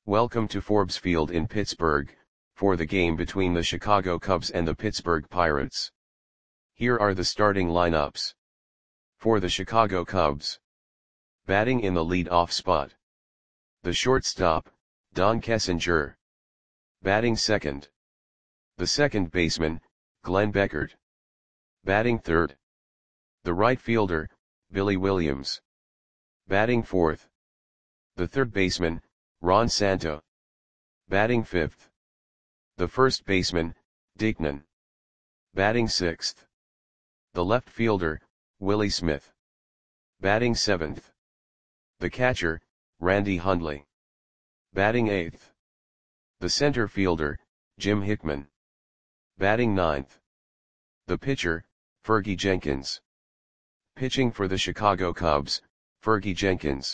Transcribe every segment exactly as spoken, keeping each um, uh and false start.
Welcome to Forbes Field in Pittsburgh, for the game between the Chicago Cubs and the Pittsburgh Pirates. Here are the starting lineups. For the Chicago Cubs. Batting in the lead-off spot. The shortstop, Don Kessinger. Batting second. The second baseman, Glenn Beckert. Batting third. The right fielder, Billy Williams. Batting fourth. The third baseman, Ron Santo. Batting fifth. The first baseman, Dick Nunn. Batting sixth. The left fielder, Willie Smith. Batting seventh. The catcher, Randy Hundley. Batting eighth. The center fielder, Jim Hickman. Batting ninth. The pitcher, Fergie Jenkins. Pitching for the Chicago Cubs, Fergie Jenkins.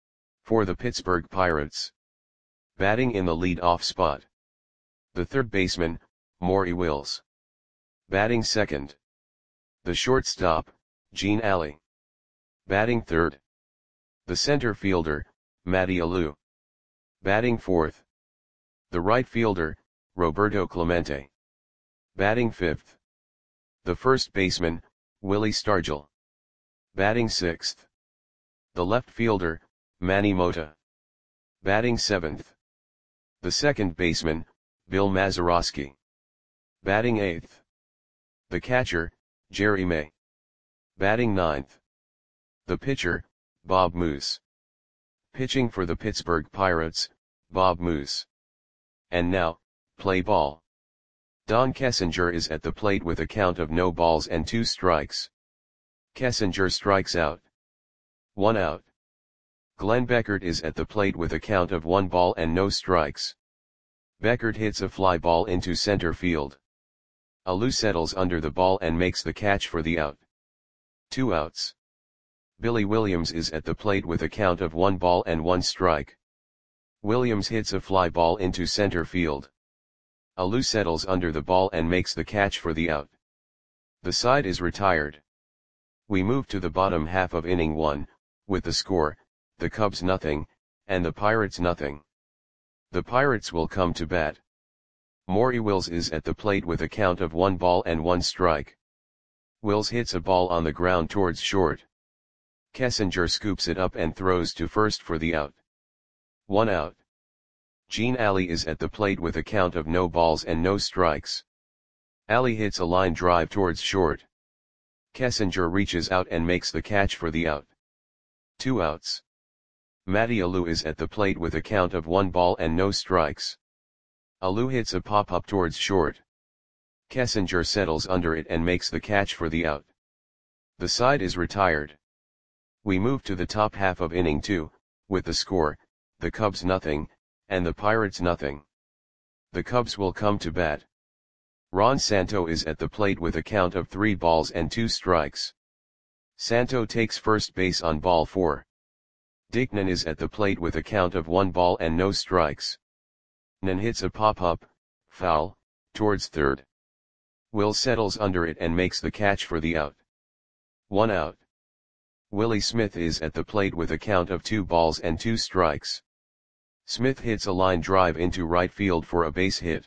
For the Pittsburgh Pirates. Batting in the lead-off spot. The third baseman, Maury Wills. Batting second. The shortstop, Gene Alley. Batting third. The center fielder, Matty Alou. Batting fourth. The right fielder, Roberto Clemente. Batting fifth. The first baseman, Willie Stargell. Batting sixth. The left fielder, Manny Mota. Batting seventh. The second baseman, Bill Mazeroski. Batting eighth. The catcher, Jerry May. Batting ninth. The pitcher, Bob Moose. Pitching for the Pittsburgh Pirates, Bob Moose. And now, play ball. Don Kessinger is at the plate with a count of no balls and two strikes. Kessinger strikes out. One out. Glenn Beckert is at the plate with a count of one ball and no strikes. Beckert hits a fly ball into center field. Alou settles under the ball and makes the catch for the out. Two outs. Billy Williams is at the plate with a count of one ball and one strike. Williams hits a fly ball into center field. Alou settles under the ball and makes the catch for the out. The side is retired. We move to the bottom half of inning one, with the score, the Cubs nothing, and the Pirates nothing. The Pirates will come to bat. Maury Wills is at the plate with a count of one ball and one strike. Wills hits a ball on the ground towards short. Kessinger scoops it up and throws to first for the out. One out. Gene Alley is at the plate with a count of no balls and no strikes. Alley hits a line drive towards short. Kessinger reaches out and makes the catch for the out. Two outs. Matty Alou is at the plate with a count of one ball and no strikes. Alou hits a pop-up towards short. Kessinger settles under it and makes the catch for the out. The side is retired. We move to the top half of inning two, with the score, the Cubs nothing, and the Pirates nothing. The Cubs will come to bat. Ron Santo is at the plate with a count of three balls and two strikes. Santo takes first base on ball four. Dick Nunn is at the plate with a count of one ball and no strikes. Nunn hits a pop-up, foul, towards third. Will settles under it and makes the catch for the out. One out. Willie Smith is at the plate with a count of two balls and two strikes. Smith hits a line drive into right field for a base hit.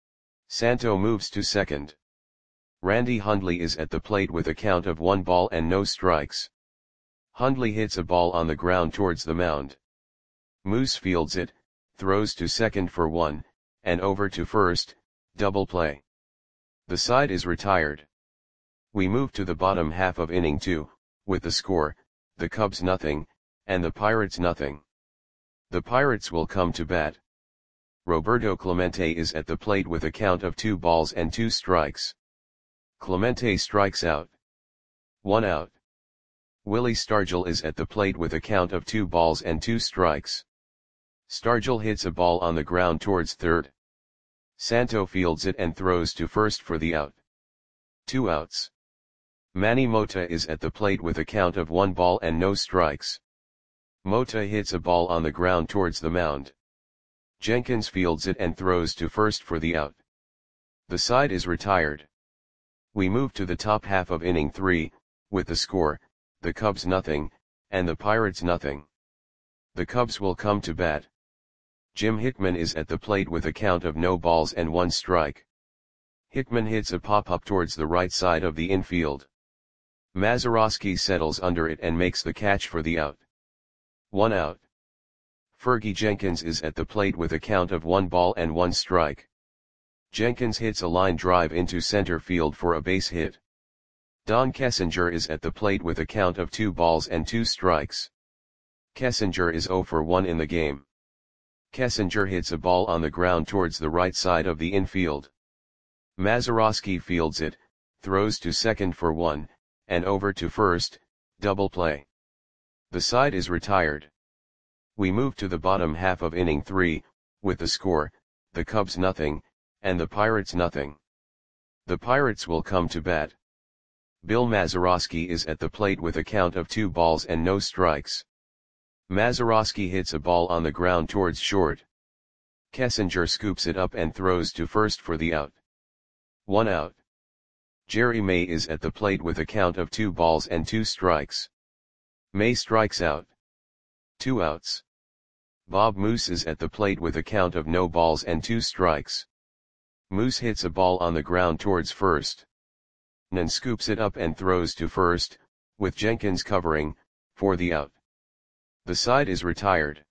Santo moves to second. Randy Hundley is at the plate with a count of one ball and no strikes. Hundley hits a ball on the ground towards the mound. Moose fields it, throws to second for one, and over to first, double play. The side is retired. We move to the bottom half of inning two, with the score, the Cubs nothing, and the Pirates nothing. The Pirates will come to bat. Roberto Clemente is at the plate with a count of two balls and two strikes. Clemente strikes out. One out. Willie Stargell is at the plate with a count of two balls and two strikes. Stargell hits a ball on the ground towards third. Santo fields it and throws to first for the out. Two outs. Manny Mota is at the plate with a count of one ball and no strikes. Mota hits a ball on the ground towards the mound. Jenkins fields it and throws to first for the out. The side is retired. We move to the top half of inning three, with the score, the Cubs nothing, and the Pirates nothing. The Cubs will come to bat. Jim Hickman is at the plate with a count of no balls and one strike. Hickman hits a pop-up towards the right side of the infield. Mazeroski settles under it and makes the catch for the out. One out. Fergie Jenkins is at the plate with a count of one ball and one strike. Jenkins hits a line drive into center field for a base hit. Don Kessinger is at the plate with a count of two balls and two strikes. Kessinger is zero for one in the game. Kessinger hits a ball on the ground towards the right side of the infield. Mazeroski fields it, throws to second for one, and over to first, double play. The side is retired. We move to the bottom half of inning three, with the score, the Cubs nothing, and the Pirates nothing. The Pirates will come to bat. Bill Mazeroski is at the plate with a count of two balls and no strikes. Mazeroski hits a ball on the ground towards short. Kessinger scoops it up and throws to first for the out. One out. Jerry May is at the plate with a count of two balls and two strikes. May strikes out. Two outs. Bob Moose is at the plate with a count of no balls and two strikes. Moose hits a ball on the ground towards first. Nen scoops it up and throws to first, with Jenkins covering, for the out. The side is retired.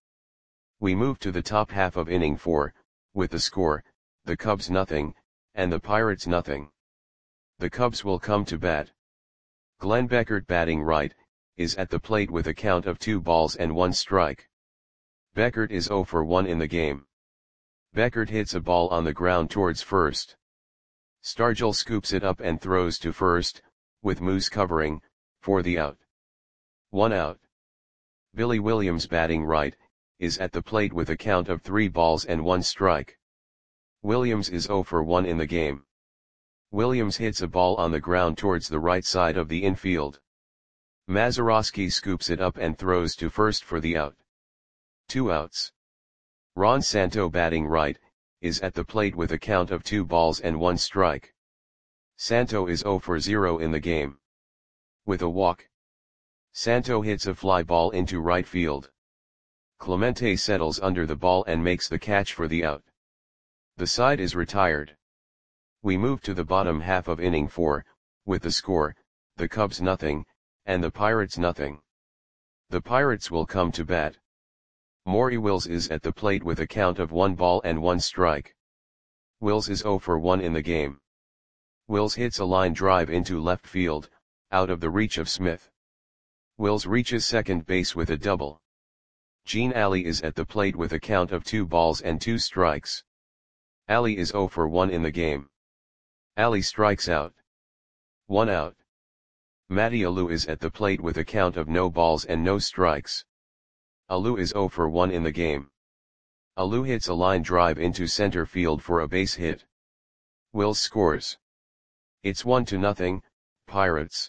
We move to the top half of inning four, with the score, the Cubs nothing, and the Pirates nothing. The Cubs will come to bat. Glenn Beckert batting right, is at the plate with a count of two balls and one strike. Beckert is zero for one in the game. Beckert hits a ball on the ground towards first. Stargell scoops it up and throws to first, with Moose covering, for the out. One out. Billy Williams batting right, is at the plate with a count of three balls and one strike. Williams is zero for one in the game. Williams hits a ball on the ground towards the right side of the infield. Mazeroski scoops it up and throws to first for the out. Two outs. Ron Santo batting right, is at the plate with a count of two balls and one strike. Santo is zero for zero in the game. With a walk. Santo hits a fly ball into right field. Clemente settles under the ball and makes the catch for the out. The side is retired. We move to the bottom half of inning four, with the score, the Cubs nothing, and the Pirates nothing. The Pirates will come to bat. Maury Wills is at the plate with a count of one ball and one strike. Wills is zero for one in the game. Wills hits a line drive into left field, out of the reach of Smith. Wills reaches second base with a double. Gene Alley is at the plate with a count of two balls and two strikes. Alley is zero for one in the game. Alley strikes out. One out. Matty Alou is at the plate with a count of no balls and no strikes. Alou is zero for one in the game. Alou hits a line drive into center field for a base hit. Wills scores. It's one to nothing, Pirates.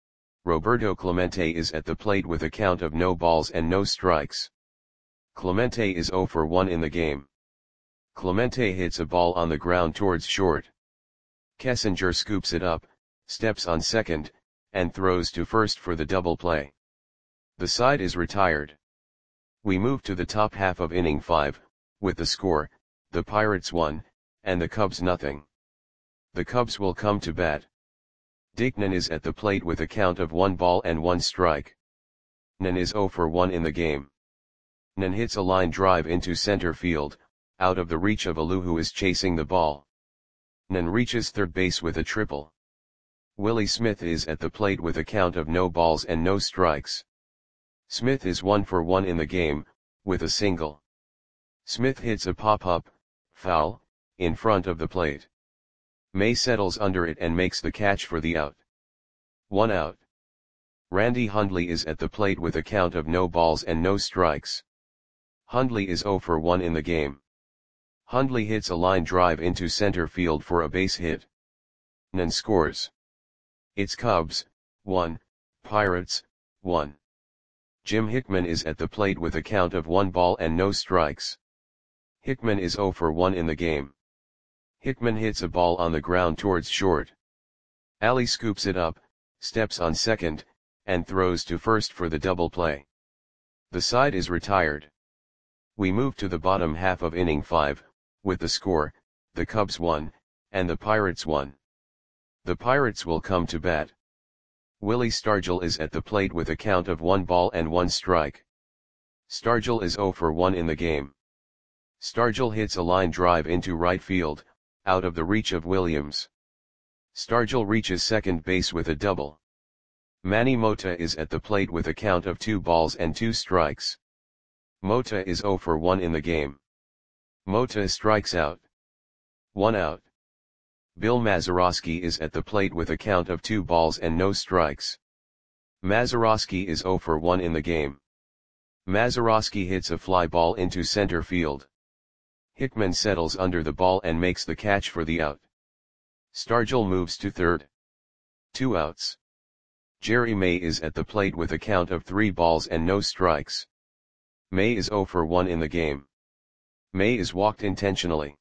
Roberto Clemente is at the plate with a count of no balls and no strikes. Clemente is zero for one in the game. Clemente hits a ball on the ground towards short. Kessinger scoops it up, steps on second, and throws to first for the double play. The side is retired. We move to the top half of inning five, with the score, the Pirates one, and the Cubs nothing. The Cubs will come to bat. Dick Nen is at the plate with a count of one ball and one strike. Nen is zero for one in the game. Nen hits a line drive into center field, out of the reach of Alou who is chasing the ball. Nen reaches third base with a triple. Willie Smith is at the plate with a count of no balls and no strikes. Smith is one for one in the game, with a single. Smith hits a pop-up, foul, in front of the plate. May settles under it and makes the catch for the out. One out. Randy Hundley is at the plate with a count of no balls and no strikes. Hundley is zero for one in the game. Hundley hits a line drive into center field for a base hit. Nen scores. It's Cubs, one, Pirates, one. Jim Hickman is at the plate with a count of one ball and no strikes. Hickman is zero for one in the game. Hickman hits a ball on the ground towards short. Alley scoops it up, steps on second, and throws to first for the double play. The side is retired. We move to the bottom half of inning five, with the score, the Cubs won, and the Pirates won. The Pirates will come to bat. Willie Stargell is at the plate with a count of one ball and one strike. Stargell is oh for one in the game. Stargell hits a line drive into right field, out of the reach of Williams. Stargell reaches second base with a double. Manny Mota is at the plate with a count of two balls and two strikes. Mota is oh for one in the game. Mota strikes out. One out. Bill Mazeroski is at the plate with a count of two balls and no strikes. Mazeroski is oh for one in the game. Mazeroski hits a fly ball into center field. Hickman settles under the ball and makes the catch for the out. Stargell moves to third. Two outs. Jerry May is at the plate with a count of three balls and no strikes. May is oh for one in the game. May is walked intentionally.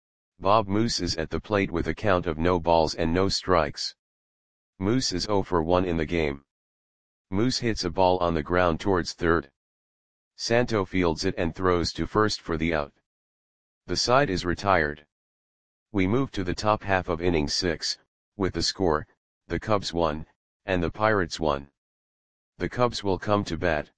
Bob Moose is at the plate with a count of no balls and no strikes. Moose is oh for one in the game. Moose hits a ball on the ground towards third. Santo fields it and throws to first for the out. The side is retired. We move to the top half of inning six, with the score, the Cubs won, and the Pirates won. The Cubs will come to bat.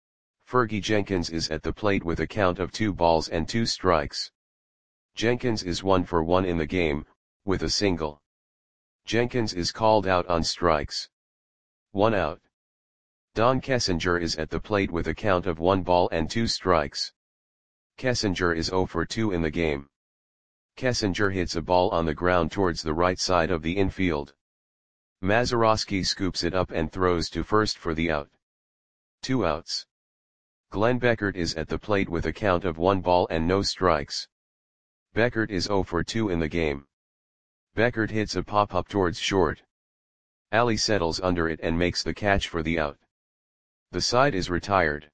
Fergie Jenkins is at the plate with a count of two balls and two strikes. Jenkins is one for one in the game, with a single. Jenkins is called out on strikes. One out. Don Kessinger is at the plate with a count of one ball and two strikes. Kessinger is oh for two in the game. Kessinger hits a ball on the ground towards the right side of the infield. Mazeroski scoops it up and throws to first for the out. Two outs. Glenn Beckert is at the plate with a count of one ball and no strikes. Beckert is oh for two in the game. Beckert hits a pop-up towards short. Ali settles under it and makes the catch for the out. The side is retired.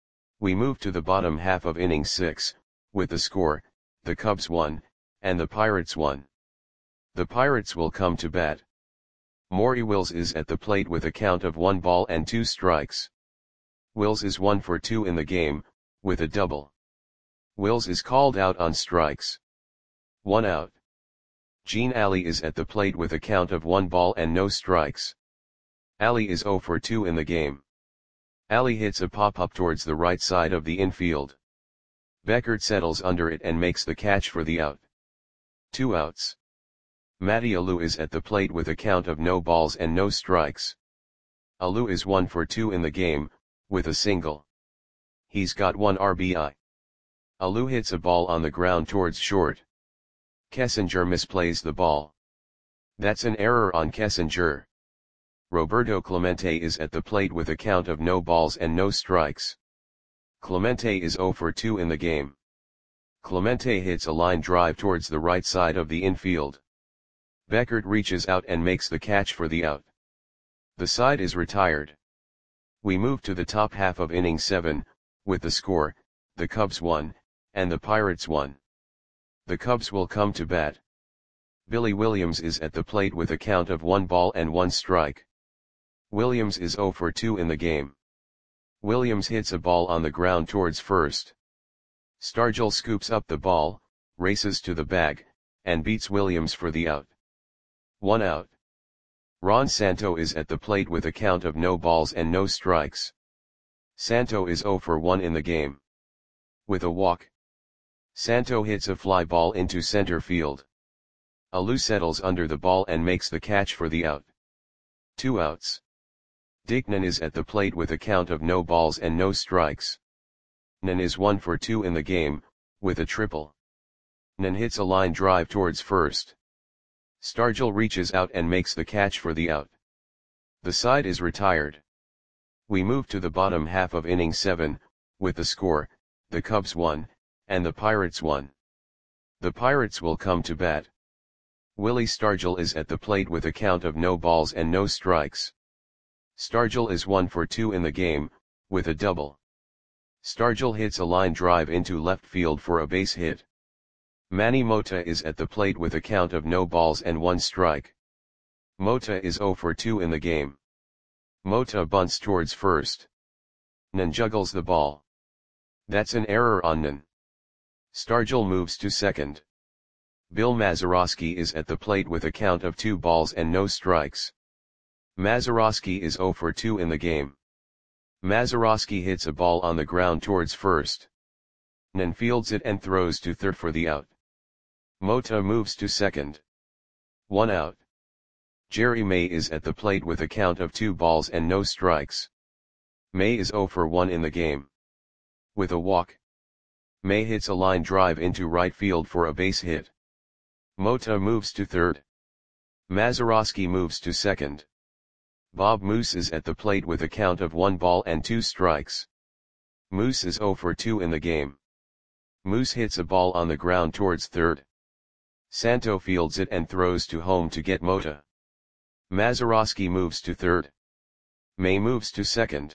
We move to the bottom half of inning six, with the score, the Cubs won, and the Pirates won. The Pirates will come to bat. Maury Wills is at the plate with a count of one ball and two strikes. Wills is one for two in the game, with a double. Wills is called out on strikes. One out. Gene Ali is at the plate with a count of one ball and no strikes. Ali is oh for two in the game. Ali hits a pop-up towards the right side of the infield. Beckert settles under it and makes the catch for the out. Two outs. Matty Alou is at the plate with a count of no balls and no strikes. Alou is one for two in the game, with a single. He's got one R B I. Alou hits a ball on the ground towards short. Kessinger misplays the ball. That's an error on Kessinger. Roberto Clemente is at the plate with a count of no balls and no strikes. Clemente is oh for two in the game. Clemente hits a line drive towards the right side of the infield. Beckert reaches out and makes the catch for the out. The side is retired. We move to the top half of inning seven, with the score, the Cubs won, and the Pirates won. The Cubs will come to bat. Billy Williams is at the plate with a count of one ball and one strike. Williams is oh for two in the game. Williams hits a ball on the ground towards first. Stargell scoops up the ball, races to the bag, and beats Williams for the out. One out. Ron Santo is at the plate with a count of no balls and no strikes. Santo is oh for one in the game. With a walk. Santo hits a fly ball into center field. Alou settles under the ball and makes the catch for the out. Two outs. Dick Nen is at the plate with a count of no balls and no strikes. Nen is one for two in the game, with a triple. Nen hits a line drive towards first. Stargell reaches out and makes the catch for the out. The side is retired. We move to the bottom half of inning seven, with the score, the Cubs won, and the Pirates won. The Pirates will come to bat. Willie Stargell is at the plate with a count of no balls and no strikes. Stargell is one for two in the game, with a double. Stargell hits a line drive into left field for a base hit. Manny Mota is at the plate with a count of no balls and one strike. Mota is oh for two in the game. Mota bunts towards first. Nen juggles the ball. That's an error on Nan. Stargell moves to second. Bill Mazeroski is at the plate with a count of two balls and no strikes. Mazeroski is zero for two in the game. Mazeroski hits a ball on the ground towards first. Nan fields it and throws to third for the out. Mota moves to second. One out. Jerry May is at the plate with a count of two balls and no strikes. May is zero for one in the game. With a walk, May hits a line drive into right field for a base hit. Mota moves to third. Mazeroski moves to second. Bob Moose is at the plate with a count of one ball and two strikes. Moose is zero for two in the game. Moose hits a ball on the ground towards third. Santo fields it and throws to home to get Mota. Mazeroski moves to third. May moves to second.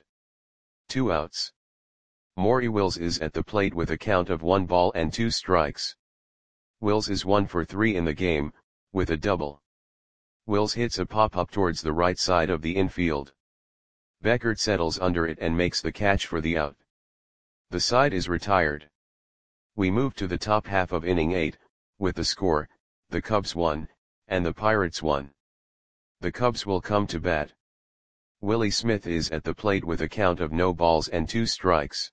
Two outs. Maury Wills is at the plate with a count of one ball and two strikes. Wills is one for three in the game, with a double. Wills hits a pop-up towards the right side of the infield. Beckert settles under it and makes the catch for the out. The side is retired. We move to the top half of inning eight, with the score, the Cubs won, and the Pirates won. The Cubs will come to bat. Willie Smith is at the plate with a count of no balls and two strikes.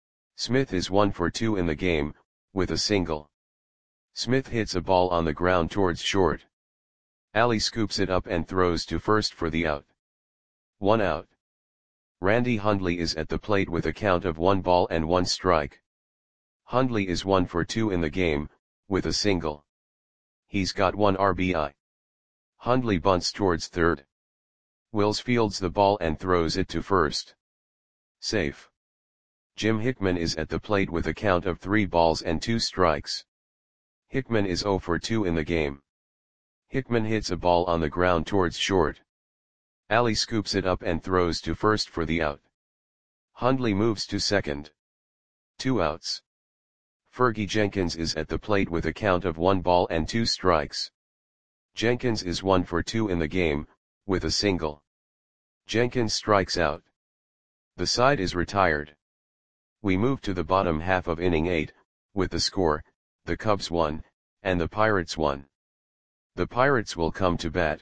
Smith is one for two in the game, with a single. Smith hits a ball on the ground towards short. Ali scoops it up and throws to first for the out. One out. Randy Hundley is at the plate with a count of one ball and one strike. Hundley is one for two in the game, with a single. He's got one R B I. Hundley bunts towards third. Wills fields the ball and throws it to first. Safe. Jim Hickman is at the plate with a count of three balls and two strikes. Hickman is zero for two in the game. Hickman hits a ball on the ground towards short. Ali scoops it up and throws to first for the out. Hundley moves to second. Two outs. Fergie Jenkins is at the plate with a count of one ball and two strikes. Jenkins is one for two in the game, with a single. Jenkins strikes out. The side is retired. We move to the bottom half of inning eight, with the score, the Cubs won, and the Pirates won. The Pirates will come to bat.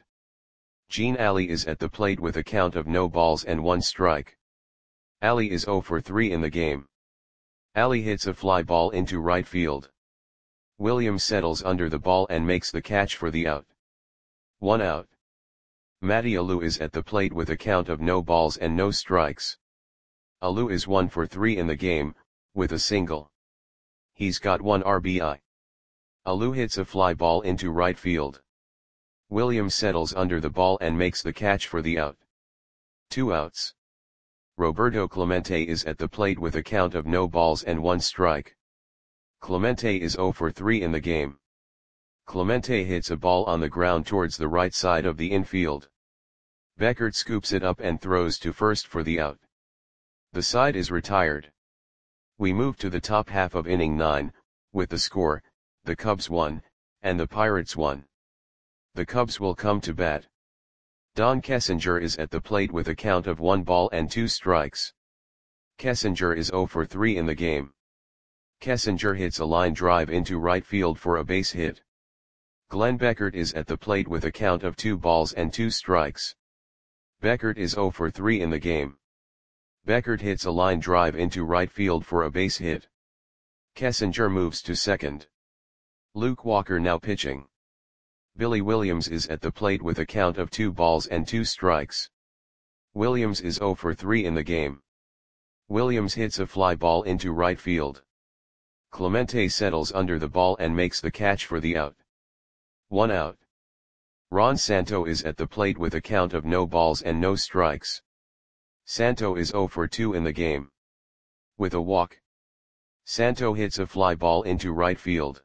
Gene Alley is at the plate with a count of no balls and one strike. Alley is zero for three in the game. Alley hits a fly ball into right field. Williams settles under the ball and makes the catch for the out. One out. Matty Alou is at the plate with a count of no balls and no strikes. Alou is one for three in the game, with a single. He's got one R B I. Alou hits a fly ball into right field. Williams settles under the ball and makes the catch for the out. Two outs. Roberto Clemente is at the plate with a count of no balls and one strike. Clemente is zero for three in the game. Clemente hits a ball on the ground towards the right side of the infield. Beckert scoops it up and throws to first for the out. The side is retired. We move to the top half of inning nine, with the score, the Cubs won, and the Pirates won. The Cubs will come to bat. Don Kessinger is at the plate with a count of one ball and two strikes. Kessinger is zero for three in the game. Kessinger hits a line drive into right field for a base hit. Glenn Beckert is at the plate with a count of two balls and two strikes. Beckert is zero for three in the game. Beckert hits a line drive into right field for a base hit. Kessinger moves to second. Luke Walker now pitching. Billy Williams is at the plate with a count of two balls and two strikes. Williams is zero for three in the game. Williams hits a fly ball into right field. Clemente settles under the ball and makes the catch for the out. One out. Ron Santo is at the plate with a count of no balls and no strikes. Santo is zero for two in the game. With a walk, Santo hits a fly ball into right field.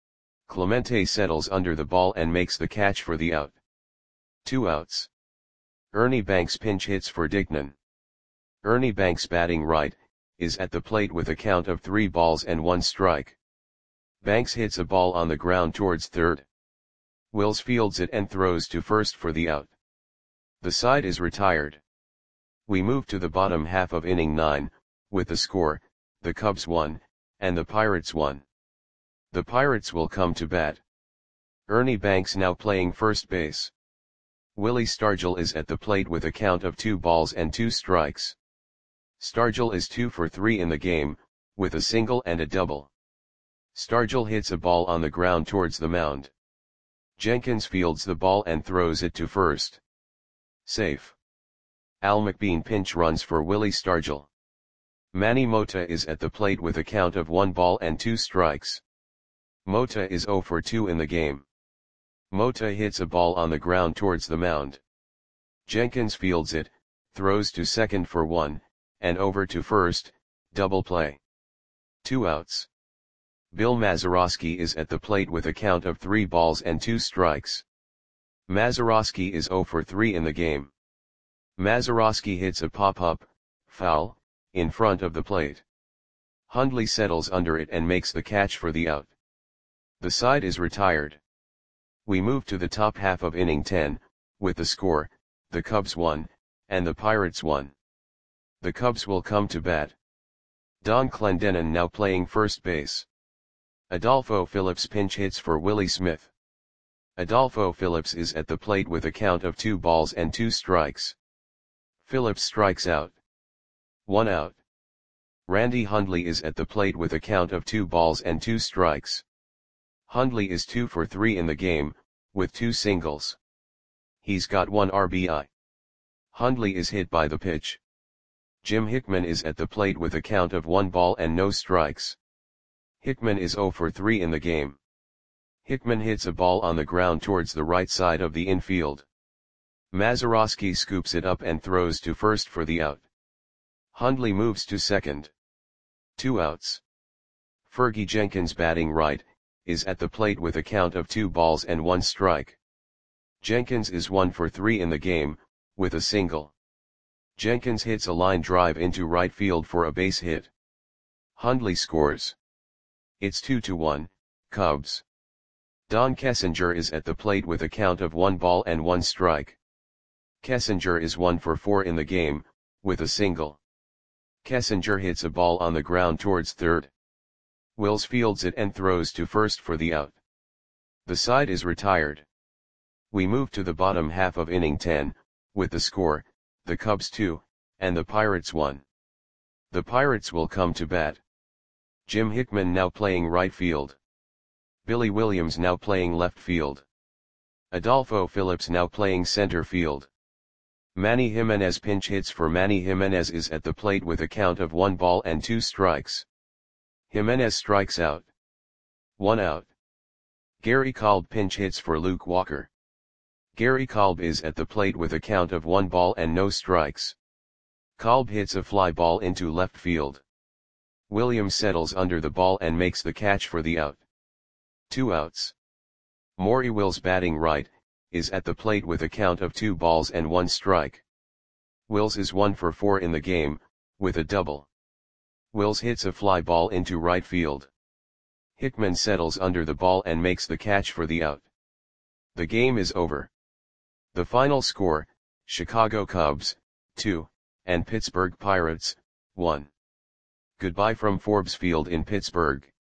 Clemente settles under the ball and makes the catch for the out. Two outs. Ernie Banks pinch hits for Dickman. Ernie Banks, batting right, is at the plate with a count of three balls and one strike. Banks hits a ball on the ground towards third. Wills fields it and throws to first for the out. The side is retired. We move to the bottom half of inning nine, with the score, the Cubs one, and the Pirates one. The Pirates will come to bat. Ernie Banks now playing first base. Willie Stargell is at the plate with a count of two balls and two strikes. Stargell is two for three in the game, with a single and a double. Stargell hits a ball on the ground towards the mound. Jenkins fields the ball and throws it to first. Safe. Al McBean pinch runs for Willie Stargell. Manny Mota is at the plate with a count of one ball and two strikes. Mota is zero for two in the game. Mota hits a ball on the ground towards the mound. Jenkins fields it, throws to second for one, and over to first, double play. Two outs. Bill Mazeroski is at the plate with a count of three balls and two strikes. Mazeroski is zero for three in the game. Mazeroski hits a pop-up, foul, in front of the plate. Hundley settles under it and makes the catch for the out. The side is retired. We move to the top half of inning ten, with the score, the Cubs one, and the Pirates one. The Cubs will come to bat. Don Clendenon now playing first base. Adolfo Phillips pinch hits for Willie Smith. Adolfo Phillips is at the plate with a count of two balls and two strikes. Phillips strikes out. One out. Randy Hundley is at the plate with a count of two balls and two strikes. Hundley is two for three in the game, with two singles. He's got one R B I. Hundley is hit by the pitch. Jim Hickman is at the plate with a count of one ball and no strikes. Hickman is zero for three in the game. Hickman hits a ball on the ground towards the right side of the infield. Mazeroski scoops it up and throws to first for the out. Hundley moves to second. Two outs. Fergie Jenkins batting right, is at the plate with a count of two balls and one strike. Jenkins is one for three in the game, with a single. Jenkins hits a line drive into right field for a base hit. Hundley scores. It's two to one, Cubs. Don Kessinger is at the plate with a count of one ball and one strike. Kessinger is one for four in the game, with a single. Kessinger hits a ball on the ground towards third. Wills fields it and throws to first for the out. The side is retired. We move to the bottom half of inning ten, with the score, the Cubs two, and the Pirates one. The Pirates will come to bat. Jim Hickman now playing right field. Billy Williams now playing left field. Adolfo Phillips now playing center field. Manny Jimenez pinch hits for Manny Jimenez is at the plate with a count of one ball and two strikes. Jimenez strikes out. One out. Gary Kolb pinch hits for Luke Walker. Gary Kolb is at the plate with a count of one ball and no strikes. Kolb hits a fly ball into left field. Williams settles under the ball and makes the catch for the out. Two outs. Maury Wills batting right, is at the plate with a count of two balls and one strike. Wills is one for four in the game, with a double. Wills hits a fly ball into right field. Hickman settles under the ball and makes the catch for the out. The game is over. The final score, Chicago Cubs, two, and Pittsburgh Pirates, one. Goodbye from Forbes Field in Pittsburgh.